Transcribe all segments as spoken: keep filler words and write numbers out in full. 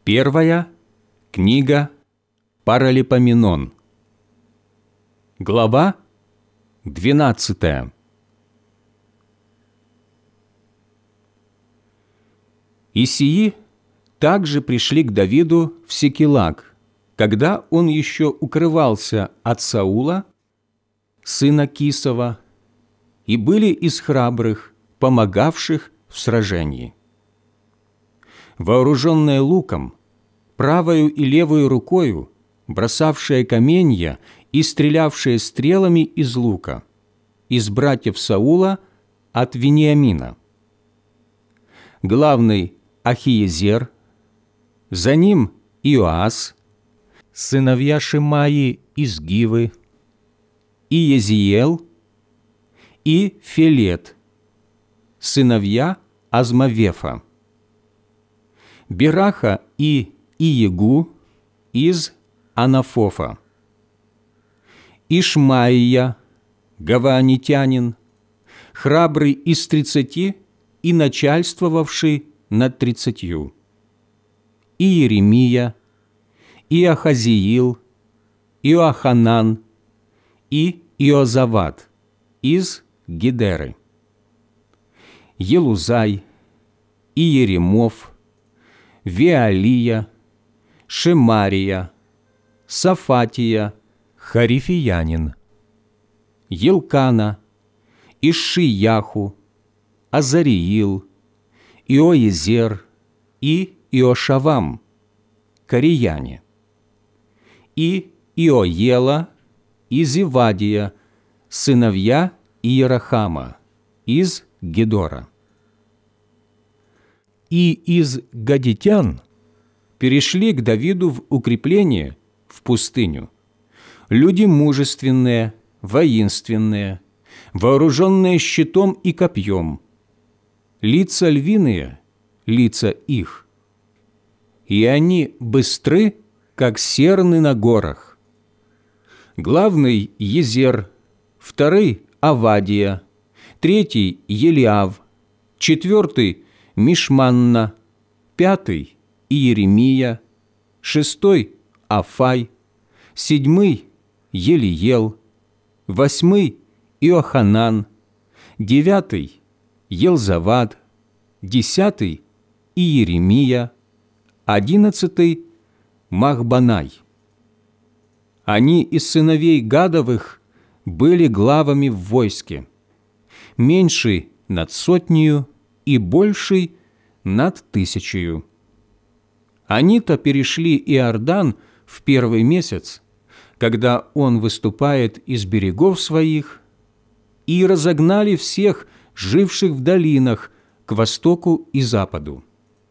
Первая книга Паралипоменон. Глава двенадцатая. И сии также пришли к Давиду в Сикилаг, когда он еще укрывался от Саула, сына Кисова, и были из храбрых, помогавших в сражении. Вооруженные луком, правою и левою рукою, бросавшие каменья и стрелявшие стрелами из лука, из братьев Саула от Вениамина. Главный Ахиезер, за ним Иоас, сыновья Шимаи из Гивы, и Езиел, и Фелет, сыновья Азмавефа, Бераха и Иегу из Анафофа, Ишмаия, гаваанитянин, храбрый из тридцати и начальствовавший над тридцатью, и Иеремия, и Ахазиил, Иоаханан, и Иозават из Гедеры, Елузай, и Еремов, Веалия, Шемария, Сафатия, Харифиянин, Елкана, Ишшияху, Азариил, Иоезер и Иошавам, корияне, и Иоела, и Зевадия, сыновья Иерахама, из Гедора. И из гадитян перешли к Давиду в укрепление в пустыню люди мужественные, воинственные, вооруженные щитом и копьем, лица львиные, лица их. И они быстры, как серны на горах. Главный Езер, второй Авадия, третий Елиав, четвертый Мишманна, пятый Иеремия, шестой Афай, седьмый Елиел, восьмый Иоханан, девятый Елзавад, десятый Иеремия, одиннадцатый Махбанай. Они из сыновей Гадовых были главами в войске, меньший над сотнею и больший над тысячею. Они-то перешли Иордан в первый месяц, когда он выступает из берегов своих, и разогнали всех, живших в долинах, к востоку и западу.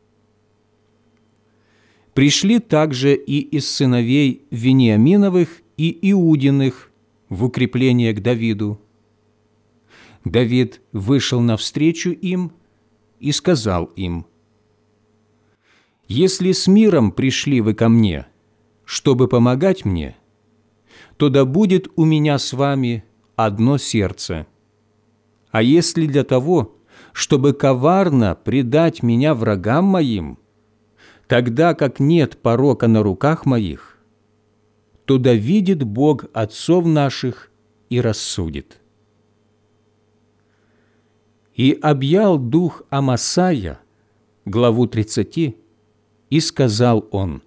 Пришли также и из сыновей Вениаминовых и Иудиных в укрепление к Давиду. Давид вышел навстречу им и сказал им: «Если с миром пришли вы ко мне, чтобы помогать мне, то да будет у меня с вами одно сердце. А если для того, чтобы коварно предать меня врагам моим, тогда как нет порока на руках моих, то да видит Бог отцов наших и рассудит». И объял дух Амасая, главу тридцати, и сказал он: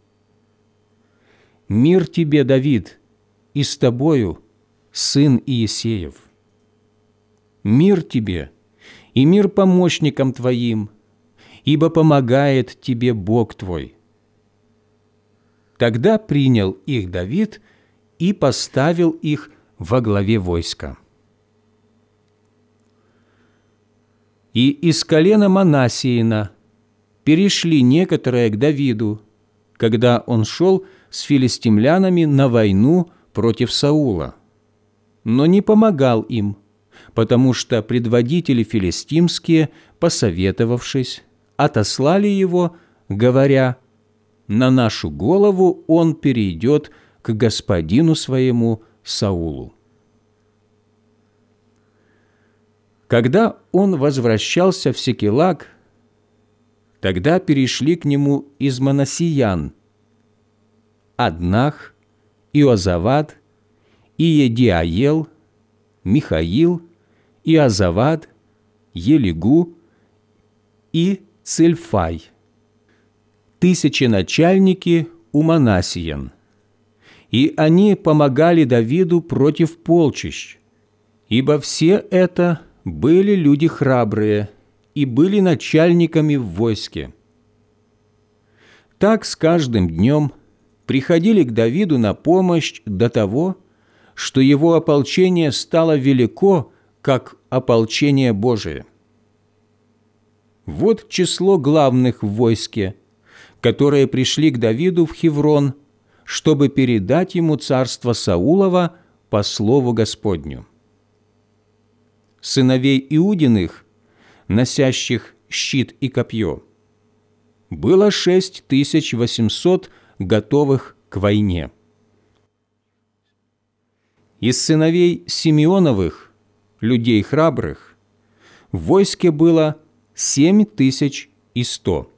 «Мир тебе, Давид, и с тобою, сын Иесеев. Мир тебе и мир помощникам твоим, ибо помогает тебе Бог твой». Тогда принял их Давид и поставил их во главе войска. И из колена Манассиина перешли некоторые к Давиду, когда он шел с филистимлянами на войну против Саула, но не помогал им, потому что предводители филистимские, посоветовавшись, отослали его, говоря: «На нашу голову он перейдет к господину своему Саулу». Когда он возвращался в Сикилаг, Тогда перешли к нему из Манассиян Аднах, Иозавад, Иедиаел, Михаил, Иозавад, Елигу и Цельфай, тысяченачальники у Манассиян. И они помогали Давиду против полчищ, ибо все это были люди храбрые и были начальниками в войске. Так с каждым днем приходили к Давиду на помощь до того, что его ополчение стало велико, как ополчение Божие. Вот число главных в войске, которые пришли к Давиду в Хеврон, чтобы передать ему царство Саулова по слову Господню. Сыновей Иудиных, носящих щит и копье, было шесть тысяч восемьсот готовых к войне. Из сыновей Симеоновых, людей храбрых, в войске было семь тысяч и сто.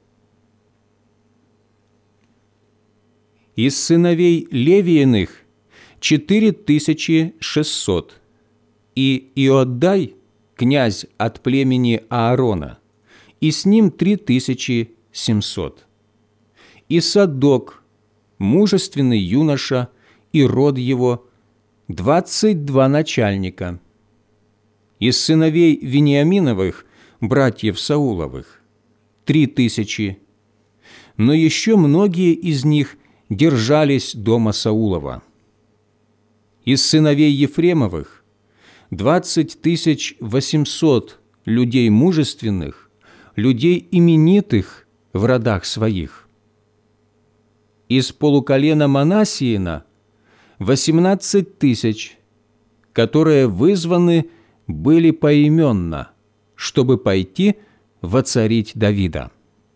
Из сыновей Левииных четыре тысячи шестьсот, и Иоддай, князь от племени Аарона, и с ним три тысячи семьсот. И Садок, мужественный юноша, и род его, двадцать два начальника. Из сыновей Вениаминовых, братьев Сауловых, три тысячи, но еще многие из них держались дома Саулова. Из сыновей Ефремовых двадцать тысяч восемьсот людей мужественных, людей именитых в родах своих. Из полуколена Манассиина восемнадцать тысяч, которые вызваны были поименно, чтобы пойти воцарить Давида.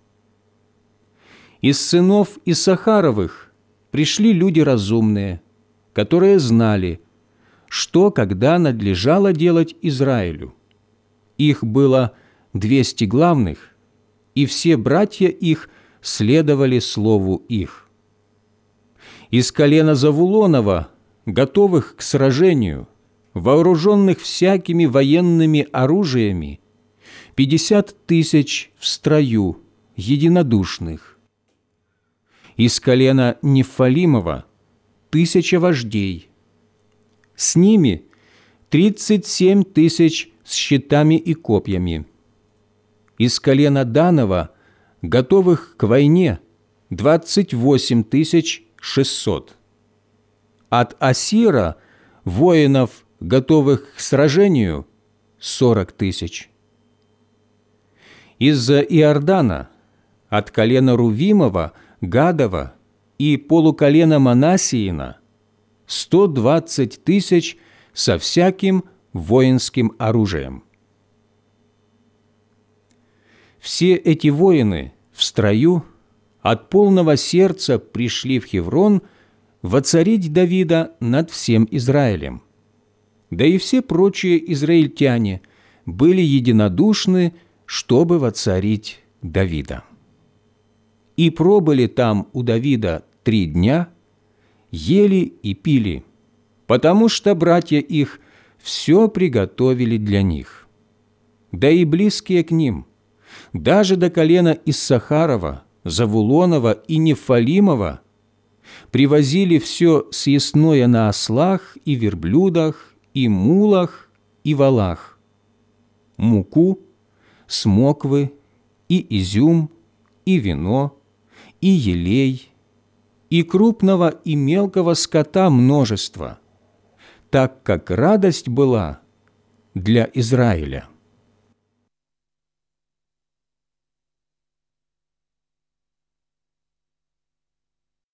Из сынов Иссахаровых пришли люди разумные, которые знали, что когда надлежало делать Израилю. Их было двести главных, и все братья их следовали слову их. Из колена Завулонова, готовых к сражению, вооруженных всякими военными оружиями, пятьдесят тысяч в строю, единодушных. Из колена Нефалимова тысяча вождей. С ними тридцать семь тысяч с щитами и копьями. Из колена Данова, готовых к войне, двадцать восемь тысяч шестьсот. От Асира воинов, готовых к сражению, сорок тысяч. Из-за Иордана, от колена Рувимова, Гадова и полуколена Манассиина сто двадцать тысяч со всяким воинским оружием. Все эти воины в строю от полного сердца пришли в Хеврон воцарить Давида над всем Израилем. Да и все прочие израильтяне были единодушны, чтобы воцарить Давида. И пробыли там у Давида три дня, ели и пили, потому что братья их все приготовили для них. Да и близкие к ним, даже до колена Иссахарова, Завулонова и Нефалимова, привозили все съестное на ослах и верблюдах, и мулах, и волах, муку, смоквы, и изюм, и вино, и елей, и крупного и мелкого скота множество, так как радость была для Израиля.